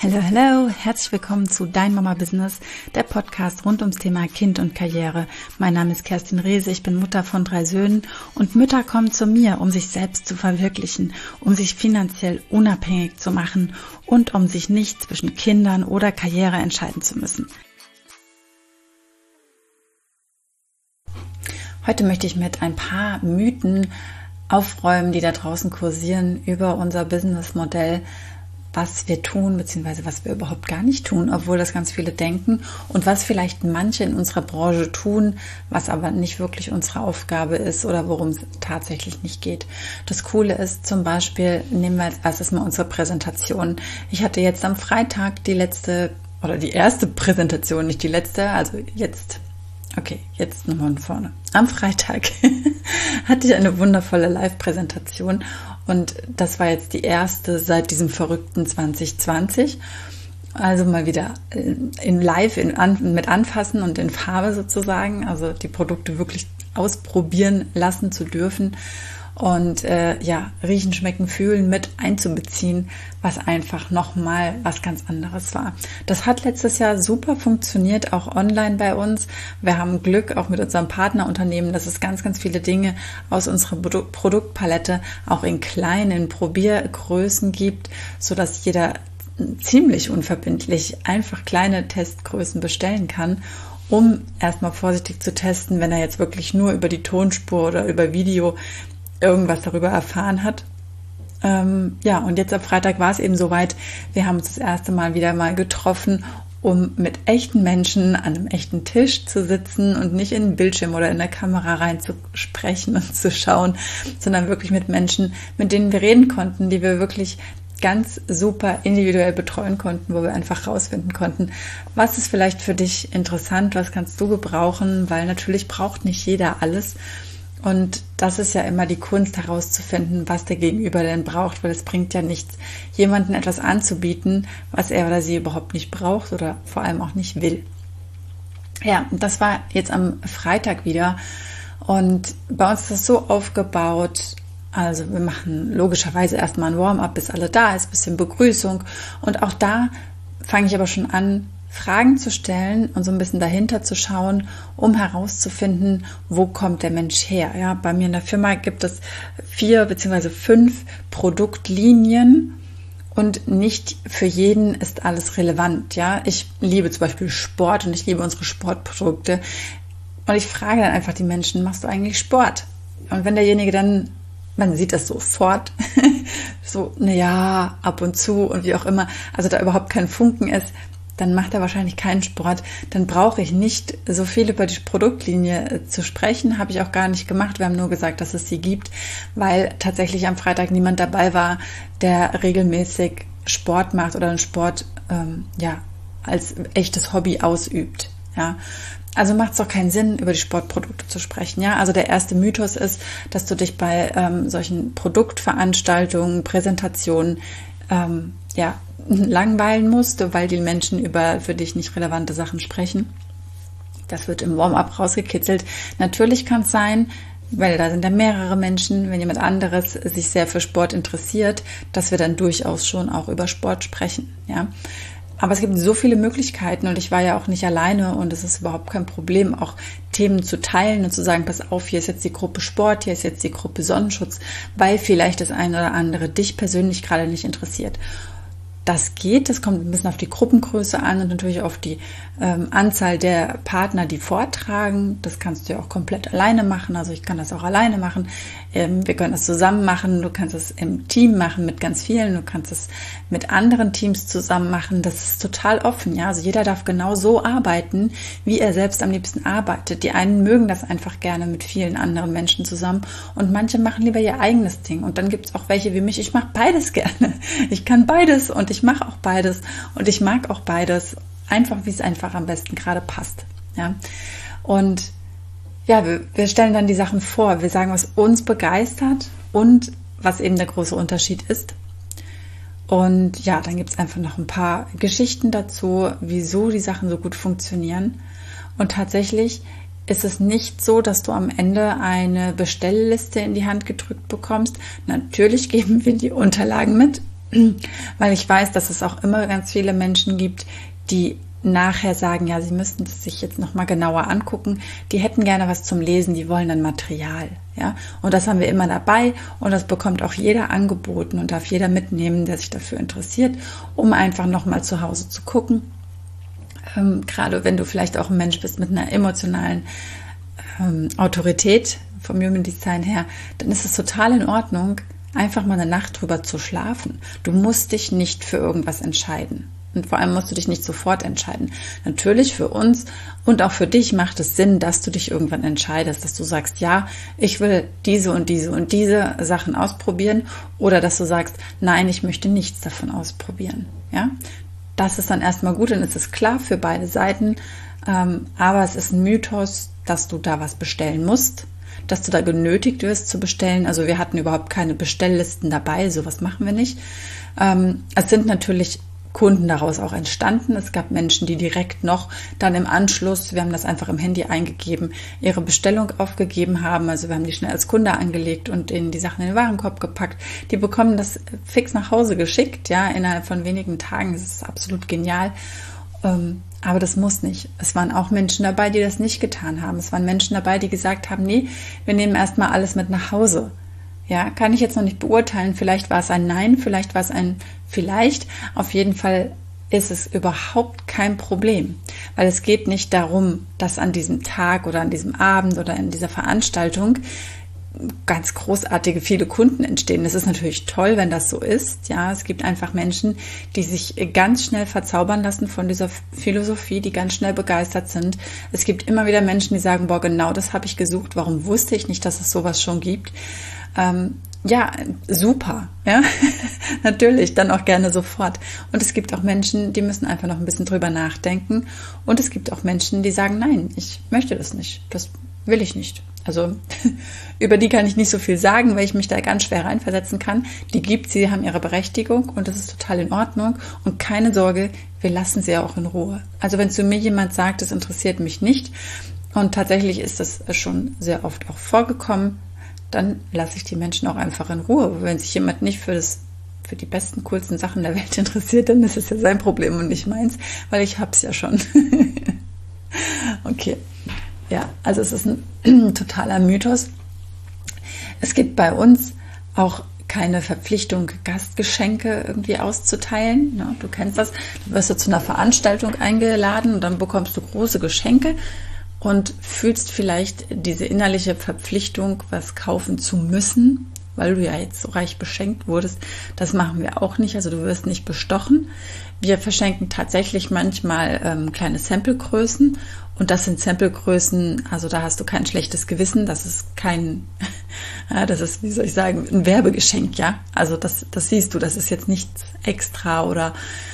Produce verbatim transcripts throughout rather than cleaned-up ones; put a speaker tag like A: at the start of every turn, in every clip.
A: Hallo, hallo, herzlich willkommen zu Dein Mama Business, der Podcast rund ums Thema Kind und Karriere. Mein Name ist Kerstin Rehse, ich bin Mutter von drei Söhnen und Mütter kommen zu mir, um sich selbst zu verwirklichen, um sich finanziell unabhängig zu machen und um sich nicht zwischen Kindern oder Karriere entscheiden zu müssen. Heute möchte ich mit ein paar Mythen aufräumen, die da draußen kursieren über unser Businessmodell, was wir tun, beziehungsweise was wir überhaupt gar nicht tun, obwohl das ganz viele denken und was vielleicht manche in unserer Branche tun, was aber nicht wirklich unsere Aufgabe ist oder worum es tatsächlich nicht geht. Das Coole ist zum Beispiel, nehmen wir als erstes mal unsere Präsentation. Ich hatte jetzt am Freitag die letzte oder die erste Präsentation, nicht die letzte, also jetzt, okay, jetzt nochmal von vorne. Am Freitag hatte ich eine wundervolle Live-Präsentation. Und das war jetzt die erste seit diesem verrückten zwanzig zwanzig. Also mal wieder in Live, in an, mit Anfassen und in Farbe sozusagen. Also die Produkte wirklich ausprobieren lassen zu dürfen. Und äh, ja, riechen, schmecken, fühlen mit einzubeziehen, was einfach nochmal was ganz anderes war. Das hat letztes Jahr super funktioniert, auch online bei uns. Wir haben Glück, auch mit unserem Partnerunternehmen, dass es ganz, ganz viele Dinge aus unserer Produ- Produktpalette auch in kleinen Probiergrößen gibt, sodass jeder ziemlich unverbindlich einfach kleine Testgrößen bestellen kann, um erstmal vorsichtig zu testen, wenn er jetzt wirklich nur über die Tonspur oder über Video irgendwas darüber erfahren hat. Ähm, ja, und jetzt am Freitag war es eben soweit. Wir haben uns das erste Mal wieder mal getroffen, um mit echten Menschen an einem echten Tisch zu sitzen und nicht in den Bildschirm oder in der Kamera reinzusprechen und zu schauen, sondern wirklich mit Menschen, mit denen wir reden konnten, die wir wirklich ganz super individuell betreuen konnten, wo wir einfach rausfinden konnten, was ist vielleicht für dich interessant, was kannst du gebrauchen, weil natürlich braucht nicht jeder alles. Und das ist ja immer die Kunst herauszufinden, was der Gegenüber denn braucht, weil es bringt ja nichts, jemandem etwas anzubieten, was er oder sie überhaupt nicht braucht oder vor allem auch nicht will. Ja, das war jetzt am Freitag wieder und bei uns ist das so aufgebaut, also wir machen logischerweise erstmal ein Warm-up, bis alle da ist, ein bisschen Begrüßung und auch da fange ich aber schon an, Fragen zu stellen und so ein bisschen dahinter zu schauen, um herauszufinden, wo kommt der Mensch her. Ja, bei mir in der Firma gibt es vier beziehungsweise fünf Produktlinien und nicht für jeden ist alles relevant. Ja, ich liebe zum Beispiel Sport und ich liebe unsere Sportprodukte und ich frage dann einfach die Menschen, machst du eigentlich Sport? Und wenn derjenige dann, man sieht das sofort, so, naja, ab und zu und wie auch immer, also da überhaupt kein Funken ist, dann macht er wahrscheinlich keinen Sport. Dann brauche ich nicht so viel über die Produktlinie zu sprechen. Habe ich auch gar nicht gemacht. Wir haben nur gesagt, dass es sie gibt, weil tatsächlich am Freitag niemand dabei war, der regelmäßig Sport macht oder einen Sport ähm, ja als echtes Hobby ausübt. Ja, also macht es doch keinen Sinn, über die Sportprodukte zu sprechen. Ja, also der erste Mythos ist, dass du dich bei ähm, solchen Produktveranstaltungen, Präsentationen ähm, ja langweilen musst, weil die Menschen über für dich nicht relevante Sachen sprechen. Das wird im Warm-up rausgekitzelt. Natürlich kann es sein, weil da sind ja mehrere Menschen, wenn jemand anderes sich sehr für Sport interessiert, dass wir dann durchaus schon auch über Sport sprechen. Ja, aber es gibt so viele Möglichkeiten und ich war ja auch nicht alleine und es ist überhaupt kein Problem, auch Themen zu teilen und zu sagen, pass auf, hier ist jetzt die Gruppe Sport, hier ist jetzt die Gruppe Sonnenschutz, weil vielleicht das eine oder andere dich persönlich gerade nicht interessiert. Das geht, das kommt ein bisschen auf die Gruppengröße an und natürlich auf die ähm, Anzahl der Partner, die vortragen. Das kannst du ja auch komplett alleine machen, also ich kann das auch alleine machen. Ähm, wir können das zusammen machen, du kannst es im Team machen mit ganz vielen, du kannst es mit anderen Teams zusammen machen. Das ist total offen, ja. Also jeder darf genau so arbeiten, wie er selbst am liebsten arbeitet. Die einen mögen das einfach gerne mit vielen anderen Menschen zusammen und manche machen lieber ihr eigenes Ding. Und dann gibt es auch welche wie mich, ich mache beides gerne. Ich kann beides und ich mache auch beides und ich mag auch beides, einfach wie es einfach am besten gerade passt. Ja? Und ja, wir, wir stellen dann die Sachen vor, wir sagen, was uns begeistert und was eben der große Unterschied ist. Und ja, dann gibt es einfach noch ein paar Geschichten dazu, wieso die Sachen so gut funktionieren. Und tatsächlich ist es nicht so, dass du am Ende eine Bestellliste in die Hand gedrückt bekommst. Natürlich geben wir die Unterlagen mit. weil ich weiß, dass es auch immer ganz viele Menschen gibt, die nachher sagen, ja, sie müssten es sich jetzt nochmal genauer angucken, die hätten gerne was zum Lesen, die wollen dann Material, ja, und das haben wir immer dabei und das bekommt auch jeder angeboten und darf jeder mitnehmen, der sich dafür interessiert, um einfach nochmal zu Hause zu gucken, ähm, gerade wenn du vielleicht auch ein Mensch bist mit einer emotionalen ähm, Autorität vom Human Design her, dann ist es total in Ordnung, einfach mal eine Nacht drüber zu schlafen. Du musst dich nicht für irgendwas entscheiden. Und vor allem musst du dich nicht sofort entscheiden. Natürlich für uns und auch für dich macht es Sinn, dass du dich irgendwann entscheidest, dass du sagst, ja, ich will diese und diese und diese Sachen ausprobieren, oder dass du sagst, nein, ich möchte nichts davon ausprobieren. Ja, das ist dann erstmal gut, dann ist es klar für beide Seiten. Aber es ist ein Mythos, dass du da was bestellen musst, dass du da genötigt wirst zu bestellen. Also wir hatten überhaupt keine Bestelllisten dabei, sowas machen wir nicht. Es sind natürlich Kunden daraus auch entstanden. Es gab Menschen, die direkt noch dann im Anschluss, wir haben das einfach im Handy eingegeben, ihre Bestellung aufgegeben haben. Also wir haben die schnell als Kunde angelegt und ihnen die Sachen in den Warenkorb gepackt. Die bekommen das fix nach Hause geschickt, ja, innerhalb von wenigen Tagen. Das ist absolut genial. Aber das muss nicht. Es waren auch Menschen dabei, die das nicht getan haben. Es waren Menschen dabei, die gesagt haben, nee, wir nehmen erstmal alles mit nach Hause. Ja, kann ich jetzt noch nicht beurteilen. Vielleicht war es ein Nein, vielleicht war es ein Vielleicht. Auf jeden Fall ist es überhaupt kein Problem, weil es geht nicht darum, dass an diesem Tag oder an diesem Abend oder in dieser Veranstaltung ganz großartige viele Kunden entstehen. Das ist natürlich toll, wenn das so ist. Ja, es gibt einfach Menschen, die sich ganz schnell verzaubern lassen von dieser Philosophie, die ganz schnell begeistert sind. Es gibt immer wieder Menschen, die sagen, boah, genau das habe ich gesucht. Warum wusste ich nicht, dass es sowas schon gibt? Ähm, ja, super, ja, natürlich, dann auch gerne sofort. Und es gibt auch Menschen, die müssen einfach noch ein bisschen drüber nachdenken. Und es gibt auch Menschen, die sagen, nein, ich möchte das nicht, das will ich nicht. Also über die kann ich nicht so viel sagen, weil ich mich da ganz schwer reinversetzen kann. Die gibt, sie haben ihre Berechtigung und das ist total in Ordnung. Und keine Sorge, wir lassen sie auch in Ruhe. Also wenn zu mir jemand sagt, das interessiert mich nicht, und tatsächlich ist das schon sehr oft auch vorgekommen, dann lasse ich die Menschen auch einfach in Ruhe. Wenn sich jemand nicht für das, für die besten, coolsten Sachen der Welt interessiert, dann ist es ja sein Problem und nicht meins, weil ich hab's ja schon. Okay. Ja, also es ist ein totaler Mythos. Es gibt bei uns auch keine Verpflichtung, Gastgeschenke irgendwie auszuteilen. Ja, du kennst das. Du wirst du zu einer Veranstaltung eingeladen und dann bekommst du große Geschenke und fühlst vielleicht diese innerliche Verpflichtung, was kaufen zu müssen, weil du ja jetzt so reich beschenkt wurdest. Das machen wir auch nicht. Also du wirst nicht bestochen. Wir verschenken tatsächlich manchmal ähm, kleine Samplegrößen. Und das sind Samplegrößen, also da hast du kein schlechtes Gewissen. Das ist kein, ja, das ist, wie soll ich sagen, ein Werbegeschenk, ja. Also das, das siehst du, das ist jetzt nichts extra oder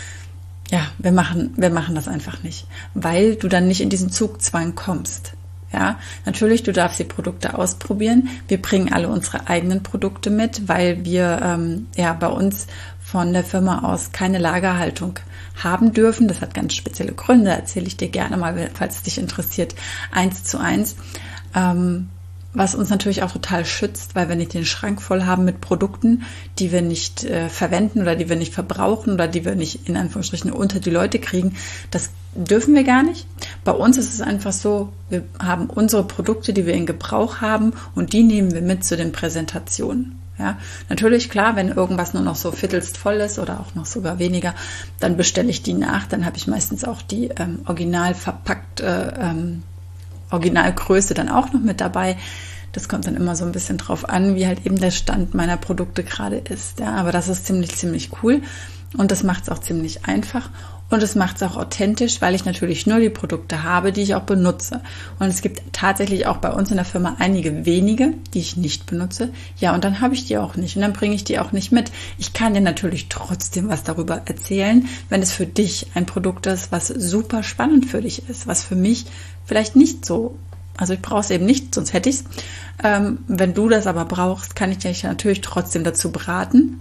A: ja, wir machen, wir machen das einfach nicht, weil du dann nicht in diesen Zugzwang kommst. Ja, natürlich, du darfst die Produkte ausprobieren. Wir bringen alle unsere eigenen Produkte mit, weil wir ähm, ja bei uns von der Firma aus keine Lagerhaltung haben dürfen. Das hat ganz spezielle Gründe, erzähle ich dir gerne mal, falls es dich interessiert, eins zu eins. Ähm, was uns natürlich auch total schützt, weil wir nicht den Schrank voll haben mit Produkten, die wir nicht äh, verwenden oder die wir nicht verbrauchen oder die wir nicht in Anführungsstrichen unter die Leute kriegen. Das dürfen wir gar nicht. Bei uns ist es einfach so, wir haben unsere Produkte, die wir in Gebrauch haben und die nehmen wir mit zu den Präsentationen. Ja, natürlich, klar, wenn irgendwas nur noch so viertelst voll ist oder auch noch sogar weniger, dann bestelle ich die nach. Dann habe ich meistens auch die ähm, original verpackte ähm, Originalgröße dann auch noch mit dabei. Das kommt dann immer so ein bisschen drauf an, wie halt eben der Stand meiner Produkte gerade ist. Ja, aber das ist ziemlich, ziemlich cool und das macht es auch ziemlich einfach und es macht es auch authentisch, weil ich natürlich nur die Produkte habe, die ich auch benutze. Und es gibt tatsächlich auch bei uns in der Firma einige wenige, die ich nicht benutze. Ja, und dann habe ich die auch nicht und dann bringe ich die auch nicht mit. Ich kann dir natürlich trotzdem was darüber erzählen, wenn es für dich ein Produkt ist, was super spannend für dich ist, was für mich vielleicht nicht so, also ich brauche es eben nicht, sonst hätte ich es. Ähm, wenn du das aber brauchst, kann ich dich natürlich trotzdem dazu beraten.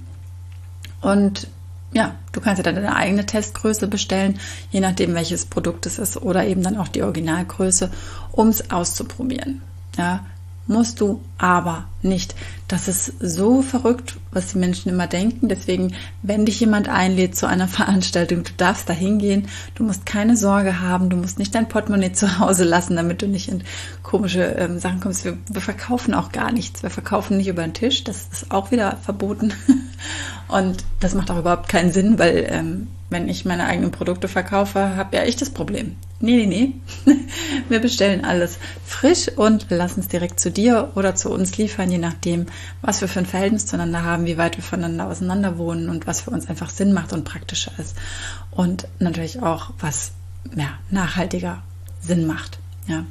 A: Und ja, du kannst ja dann deine eigene Testgröße bestellen, je nachdem welches Produkt es ist oder eben dann auch die Originalgröße, um es auszuprobieren. Ja, Musst du aber nicht. Das ist so verrückt, was die Menschen immer denken. Deswegen, wenn dich jemand einlädt zu einer Veranstaltung, du darfst da hingehen. Du musst keine Sorge haben. Du musst nicht dein Portemonnaie zu Hause lassen, damit du nicht in komische ähm, Sachen kommst. Wir, wir verkaufen auch gar nichts. Wir verkaufen nicht über den Tisch. Das ist auch wieder verboten. Und das macht auch überhaupt keinen Sinn, weil ähm, wenn ich meine eigenen Produkte verkaufe, habe ja ich das Problem. Nee, nee, nee. Wir bestellen alles frisch und lassen es direkt zu dir oder zu uns liefern, je nachdem, was wir für ein Verhältnis zueinander haben, wie weit wir voneinander auseinander wohnen und was für uns einfach Sinn macht und praktischer ist. Und natürlich auch, was ja, nachhaltiger Sinn macht. Ja.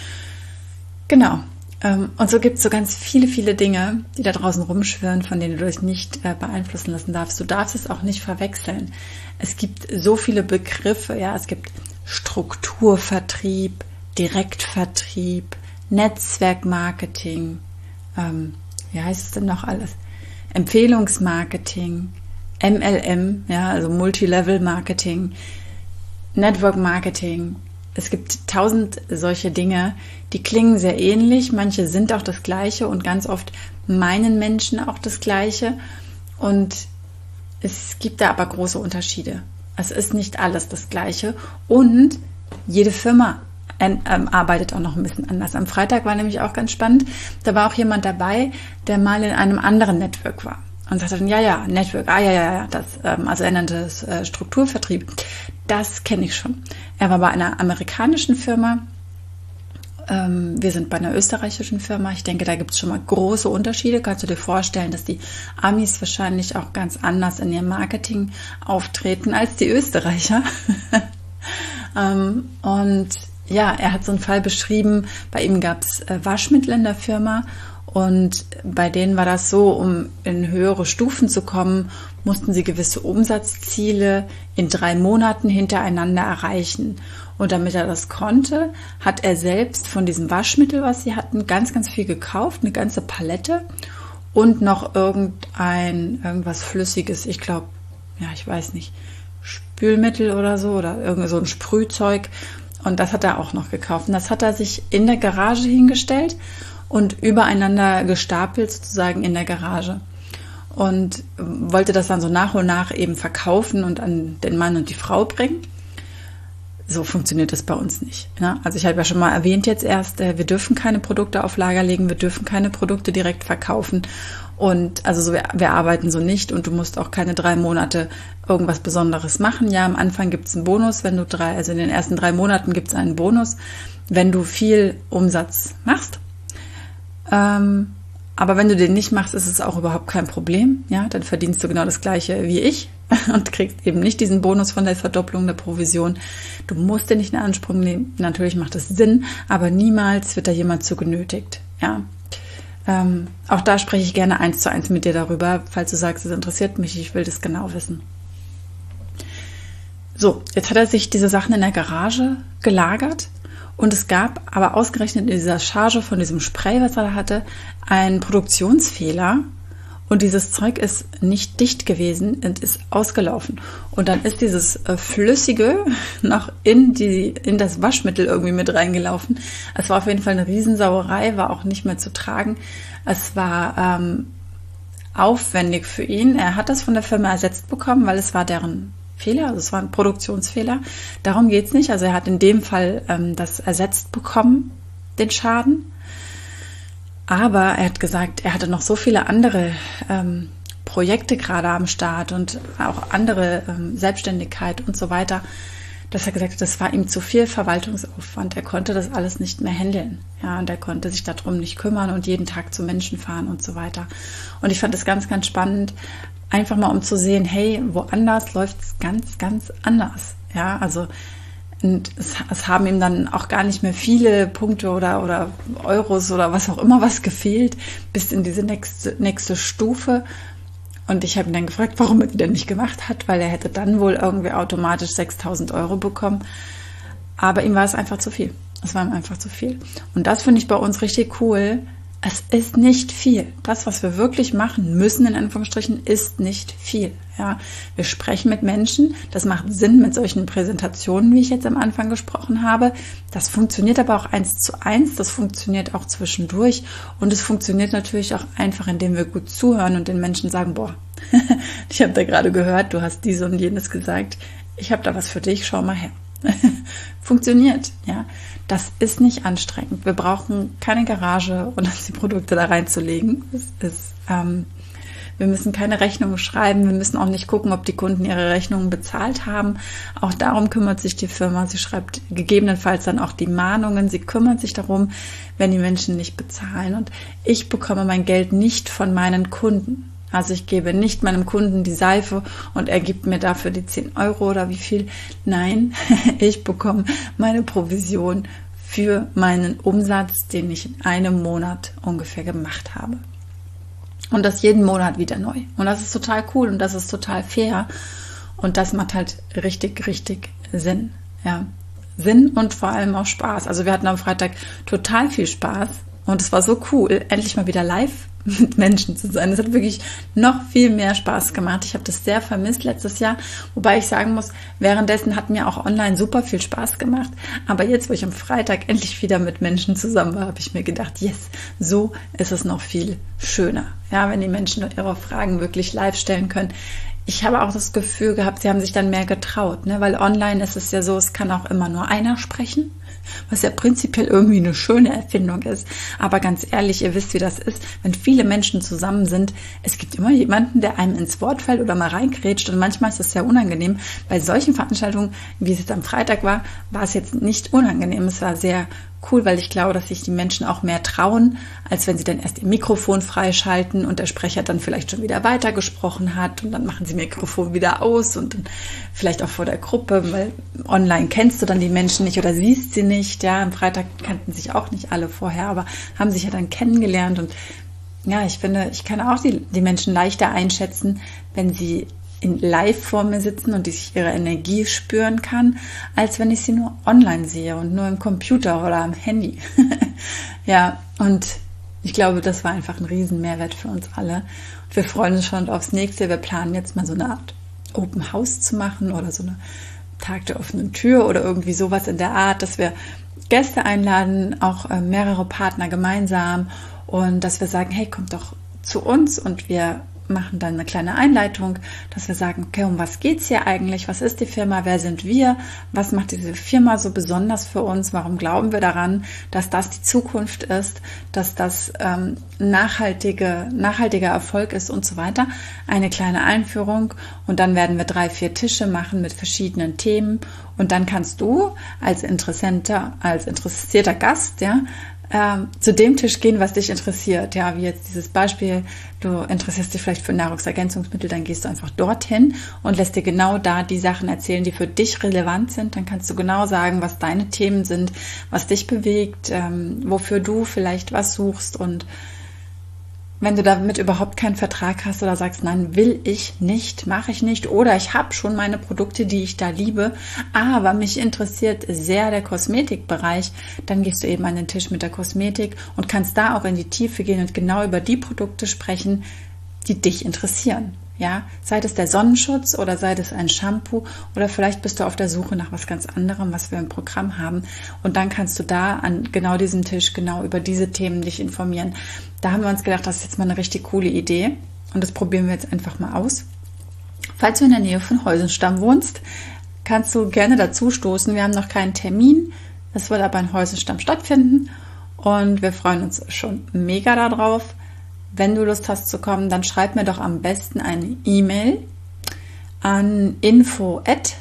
A: Genau. Und so gibt es so ganz viele, viele Dinge, die da draußen rumschwirren, von denen du dich nicht äh, beeinflussen lassen darfst. Du darfst es auch nicht verwechseln. Es gibt so viele Begriffe, ja, es gibt Strukturvertrieb, Direktvertrieb, Netzwerkmarketing, ähm, wie heißt es denn noch alles? Empfehlungsmarketing, M L M, ja, also Multilevel-Marketing, Network-Marketing. Es gibt tausend solche Dinge, die klingen sehr ähnlich, manche sind auch das Gleiche und ganz oft meinen Menschen auch das Gleiche und es gibt da aber große Unterschiede. Es ist nicht alles das Gleiche und jede Firma ähm, arbeitet auch noch ein bisschen anders. Am Freitag war nämlich auch ganz spannend, da war auch jemand dabei, der mal in einem anderen Network war. Und sagte dann, ja, ja, Network, ah, ja, ja, ja, das, ähm, also er nannte es äh, Strukturvertrieb. Das kenne ich schon. Er war bei einer amerikanischen Firma. Ähm, wir sind bei einer österreichischen Firma. Ich denke, da gibt es schon mal große Unterschiede. Kannst du dir vorstellen, dass die Amis wahrscheinlich auch ganz anders in ihrem Marketing auftreten als die Österreicher. ähm, und ja, er hat so einen Fall beschrieben. Bei ihm gab es äh, Waschmittel in der Firma. Und bei denen war das so, um in höhere Stufen zu kommen, mussten sie gewisse Umsatzziele in drei Monaten hintereinander erreichen. Und damit er das konnte, hat er selbst von diesem Waschmittel, was sie hatten, ganz, ganz viel gekauft, eine ganze Palette und noch irgendein, irgendwas Flüssiges, ich glaube, ja, ich weiß nicht, Spülmittel oder so oder irgend so ein Sprühzeug. Und das hat er auch noch gekauft. Und das hat er sich in der Garage hingestellt und übereinander gestapelt sozusagen in der Garage und wollte das dann so nach und nach eben verkaufen und an den Mann und die Frau bringen. So funktioniert das bei uns nicht. Ne? Also ich habe ja schon mal erwähnt jetzt erst, wir dürfen keine Produkte auf Lager legen, wir dürfen keine Produkte direkt verkaufen und also so, wir, wir arbeiten so nicht und du musst auch keine drei Monate irgendwas Besonderes machen. Ja, am Anfang gibt es einen Bonus, wenn du drei, also in den ersten drei Monaten gibt es einen Bonus, wenn du viel Umsatz machst. Ähm, aber wenn du den nicht machst, ist es auch überhaupt kein Problem. Ja, dann verdienst du genau das Gleiche wie ich und kriegst eben nicht diesen Bonus von der Verdopplung der Provision. Du musst den nicht in Anspruch nehmen. Natürlich macht es Sinn, aber niemals wird da jemand zu genötigt. Ja, ähm, auch da spreche ich gerne eins zu eins mit dir darüber, falls du sagst, es interessiert mich, ich will das genau wissen. So, jetzt hat er sich diese Sachen in der Garage gelagert. Und es gab aber ausgerechnet in dieser Charge von diesem Spray, was er da hatte, einen Produktionsfehler. Und dieses Zeug ist nicht dicht gewesen und ist ausgelaufen. Und dann ist dieses äh, Flüssige noch in, die, in das Waschmittel irgendwie mit reingelaufen. Es war auf jeden Fall eine Riesensauerei, war auch nicht mehr zu tragen. Es war ähm, aufwendig für ihn. Er hat das von der Firma ersetzt bekommen, weil es war deren Fehler, also es war ein Produktionsfehler. Darum geht es nicht. Also er hat in dem Fall ähm, das ersetzt bekommen, den Schaden. Aber er hat gesagt, er hatte noch so viele andere ähm, Projekte gerade am Start und auch andere ähm, Selbstständigkeit und so weiter, dass er gesagt hat, das war ihm zu viel Verwaltungsaufwand. Er konnte das alles nicht mehr handeln. Ja, und er konnte sich darum nicht kümmern und jeden Tag zu Menschen fahren und so weiter. Und ich fand das ganz, ganz spannend, einfach mal um zu sehen, hey, woanders läuft es ganz, ganz anders. Ja, also und es, es haben ihm dann auch gar nicht mehr viele Punkte oder, oder Euros oder was auch immer was gefehlt, bis in diese nächste, nächste Stufe. Und ich habe ihn dann gefragt, warum er die denn nicht gemacht hat, weil er hätte dann wohl irgendwie automatisch sechstausend Euro bekommen. Aber ihm war es einfach zu viel. Es war ihm einfach zu viel. Und das finde ich bei uns richtig cool, Es ist nicht viel. Das, was wir wirklich machen müssen, in Anführungsstrichen, ist nicht viel. Ja, wir sprechen mit Menschen. Das macht Sinn mit solchen Präsentationen, wie ich jetzt am Anfang gesprochen habe. Das funktioniert aber auch eins zu eins. Das funktioniert auch zwischendurch. Und es funktioniert natürlich auch einfach, indem wir gut zuhören und den Menschen sagen, boah, ich habe da gerade gehört, du hast dies und jenes gesagt. Ich habe da was für dich, schau mal her. Funktioniert, ja. Das ist nicht anstrengend. Wir brauchen keine Garage, um die Produkte da reinzulegen. Das ist, ähm, wir müssen keine Rechnungen schreiben. Wir müssen auch nicht gucken, ob die Kunden ihre Rechnungen bezahlt haben. Auch darum kümmert sich die Firma. Sie schreibt gegebenenfalls dann auch die Mahnungen. Sie kümmert sich darum, wenn die Menschen nicht bezahlen. Und ich bekomme mein Geld nicht von meinen Kunden. Also ich gebe nicht meinem Kunden die Seife und er gibt mir dafür die zehn Euro oder wie viel. Nein, ich bekomme meine Provision für meinen Umsatz, den ich in einem Monat ungefähr gemacht habe. Und das jeden Monat wieder neu. Und das ist total cool und das ist total fair. Und das macht halt richtig, richtig Sinn. Ja, Sinn und vor allem auch Spaß. Also wir hatten am Freitag total viel Spaß und es war so cool, endlich mal wieder live mit Menschen zu sein. Es hat wirklich noch viel mehr Spaß gemacht. Ich habe das sehr vermisst letztes Jahr, wobei ich sagen muss, währenddessen hat mir auch online super viel Spaß gemacht. Aber jetzt, wo ich am Freitag endlich wieder mit Menschen zusammen war, habe ich mir gedacht, yes, so ist es noch viel schöner. Ja, wenn die Menschen ihre Fragen wirklich live stellen können. Ich habe auch das Gefühl gehabt, sie haben sich dann mehr getraut, ne? Weil online ist es ja so, es kann auch immer nur einer sprechen, was ja prinzipiell irgendwie eine schöne Erfindung ist. Aber ganz ehrlich, ihr wisst, wie das ist, wenn viele Menschen zusammen sind, es gibt immer jemanden, der einem ins Wort fällt oder mal reingrätscht und manchmal ist das sehr unangenehm. Bei solchen Veranstaltungen, wie es jetzt am Freitag war, war es jetzt nicht unangenehm, es war sehr cool, weil ich glaube, dass sich die Menschen auch mehr trauen, als wenn sie dann erst ihr Mikrofon freischalten und der Sprecher dann vielleicht schon wieder weitergesprochen hat und dann machen sie Mikrofon wieder aus und dann vielleicht auch vor der Gruppe, weil online kennst du dann die Menschen nicht oder siehst sie nicht. Ja, am Freitag kannten sich auch nicht alle vorher, aber haben sich ja dann kennengelernt und ja, ich finde, ich kann auch die, die Menschen leichter einschätzen, wenn sie in live vor mir sitzen und ich ihre Energie spüren kann, als wenn ich sie nur online sehe und nur im Computer oder am Handy. Ja, und ich glaube, das war einfach ein riesen Mehrwert für uns alle. Und wir freuen uns schon aufs nächste. Wir planen jetzt mal so eine Art Open House zu machen oder so eine Tag der offenen Tür oder irgendwie sowas in der Art, dass wir Gäste einladen, auch äh, mehrere Partner gemeinsam und dass wir sagen, hey, kommt doch zu uns und wir machen dann eine kleine Einleitung, dass wir sagen, okay, um was geht's hier eigentlich? Was ist die Firma? Wer sind wir? Was macht diese Firma so besonders für uns? Warum glauben wir daran, dass das die Zukunft ist, dass das ähm, nachhaltige, nachhaltiger Erfolg ist und so weiter? Eine kleine Einführung und dann werden wir drei, vier Tische machen mit verschiedenen Themen und dann kannst du als Interessenter, als interessierter Gast, ja, Ähm, zu dem Tisch gehen, was dich interessiert. Ja, wie jetzt dieses Beispiel, du interessierst dich vielleicht für Nahrungsergänzungsmittel, dann gehst du einfach dorthin und lässt dir genau da die Sachen erzählen, die für dich relevant sind. Dann kannst du genau sagen, was deine Themen sind, was dich bewegt, ähm, wofür du vielleicht was suchst und wenn du damit überhaupt keinen Vertrag hast oder sagst, nein, will ich nicht, mache ich nicht oder ich habe schon meine Produkte, die ich da liebe, aber mich interessiert sehr der Kosmetikbereich, dann gehst du eben an den Tisch mit der Kosmetik und kannst da auch in die Tiefe gehen und genau über die Produkte sprechen, die dich interessieren. Ja, sei es der Sonnenschutz oder sei es ein Shampoo oder vielleicht bist du auf der Suche nach was ganz anderem, was wir im Programm haben und dann kannst du da an genau diesem Tisch genau über diese Themen dich informieren. Da haben wir uns gedacht, das ist jetzt mal eine richtig coole Idee und das probieren wir jetzt einfach mal aus. Falls du in der Nähe von Heusenstamm wohnst, kannst du gerne dazu stoßen. Wir haben noch keinen Termin, es wird aber in Heusenstamm stattfinden und wir freuen uns schon mega darauf. Wenn du Lust hast zu kommen, dann schreib mir doch am besten eine E-Mail an info at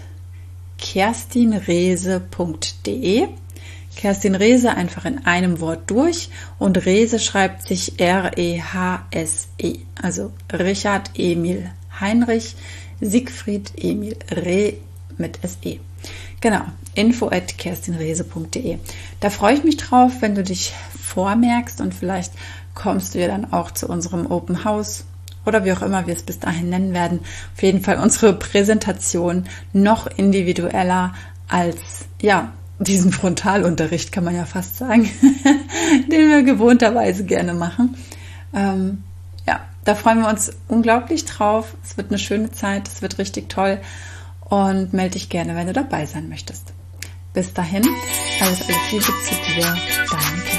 A: kerstinrehse punkt de. Kerstin Rehse einfach in einem Wort durch und Rehse schreibt sich R E H S E. Also Richard Emil Heinrich, Siegfried Emil Reh mit S E. Genau, info at kerstinrehse punkt de. Da freue ich mich drauf, wenn du dich vormerkst und vielleicht kommst du ja dann auch zu unserem Open House oder wie auch immer wir es bis dahin nennen werden. Auf jeden Fall unsere Präsentation noch individueller als, ja, diesen Frontalunterricht, kann man ja fast sagen, den wir gewohnterweise gerne machen. Ähm, ja, da freuen wir uns unglaublich drauf. Es wird eine schöne Zeit, es wird richtig toll und melde dich gerne, wenn du dabei sein möchtest. Bis dahin, alles, alles Liebe zu dir, deine